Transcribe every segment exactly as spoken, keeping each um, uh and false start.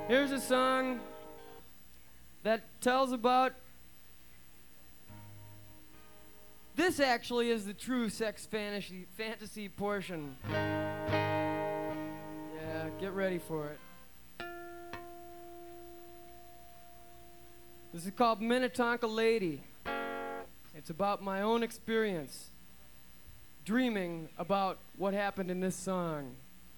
Here's a song that tells about... This actually is the true sex fantasy, fantasy portion. Yeah, get ready for it. This is called Minnetonka Lady. It's about my own experience, dreaming about what happened in this song.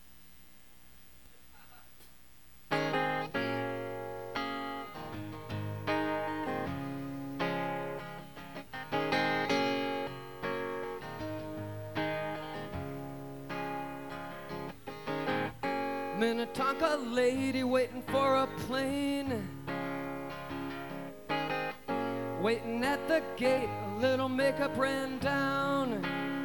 Minnetonka lady waiting for a plane, waiting at the gate, a little makeup ran down.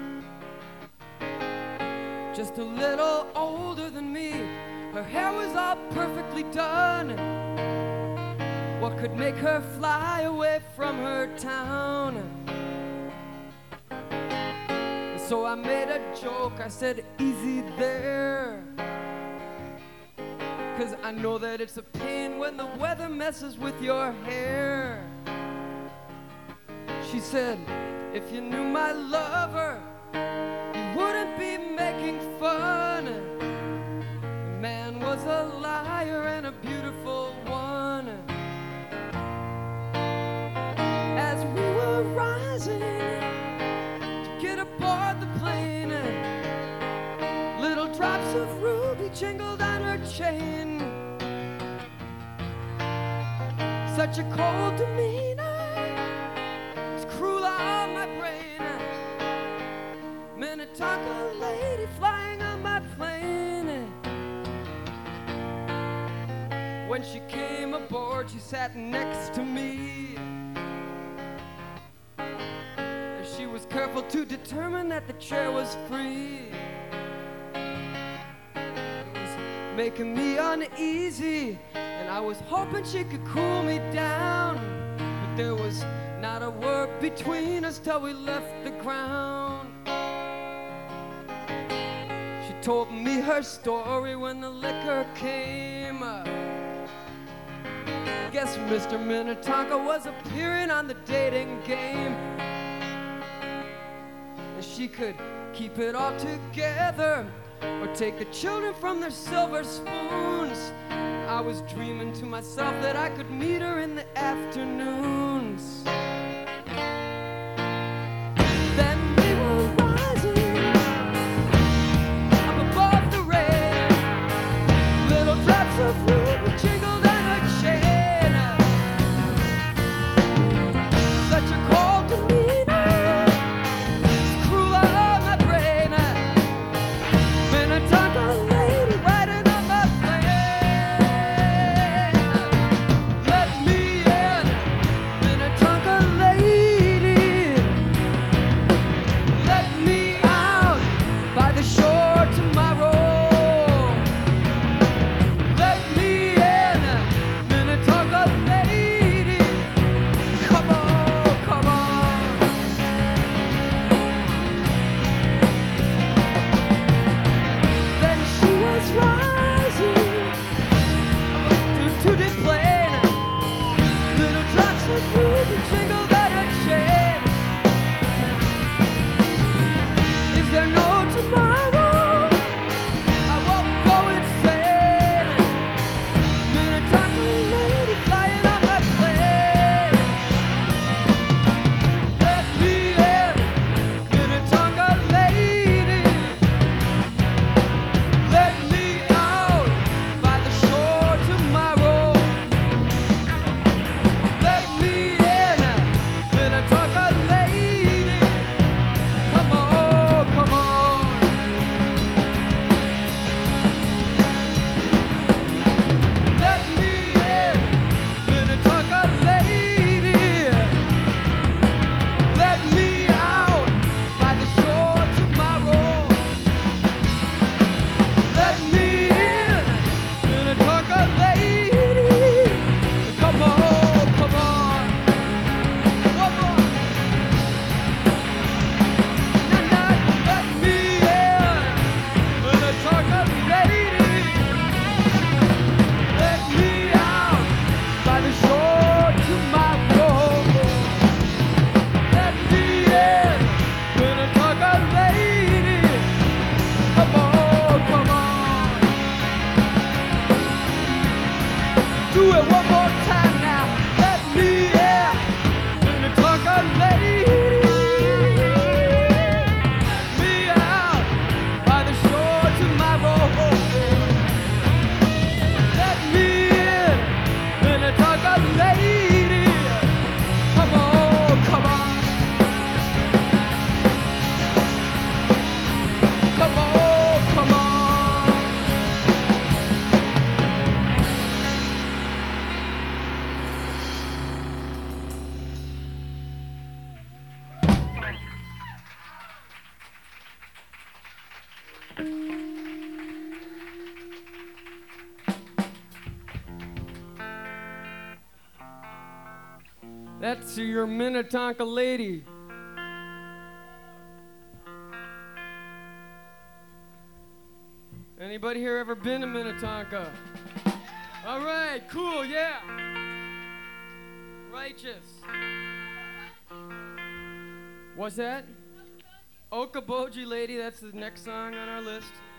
Just a little older than me, her hair was all perfectly done. What could make her fly away from her town? So I made a joke, I said, easy there. Cause I know that it's a pain when the weather messes with your hair. She said, if you knew my lover, you wouldn't be making fun. The man was a liar and a beautiful one. As we were rising to get aboard the plane, little drops of ruby jingled on her chain. Such a cold demeanor, it's cruel on my brain. Minnetonka lady flying on my plane. When she came aboard, she sat next to me. She was careful to determine that the chair was free. Making me uneasy, and I was hoping she could cool me down. But there was not a word between us till we left the ground. She told me her story when the liquor came. Guess Mister Minnetonka was appearing on the dating game. And she could keep it all together or take the children from their silver spoons. I was dreaming to myself that I could meet her in the afternoons. Then we were rising up above the rain. Little drops of ruby jingled on her chain. Such a cold demeanor, it's cruel on my brain. Minnetonka lady riding on my plane. Let me in, Minnetonka lady. Let me out by the shore tomorrow. Let me in, do it one more time now. Let me in, Minnetonka lady. Let me out by the shore tomorrow. Let me in, Minnetonka lady. Come on, come on. Come on, come on. That's your Minnetonka lady. Anybody here ever been to Minnetonka? All right, cool, yeah. Righteous. What's that? Okoboji lady, that's the next song on our list.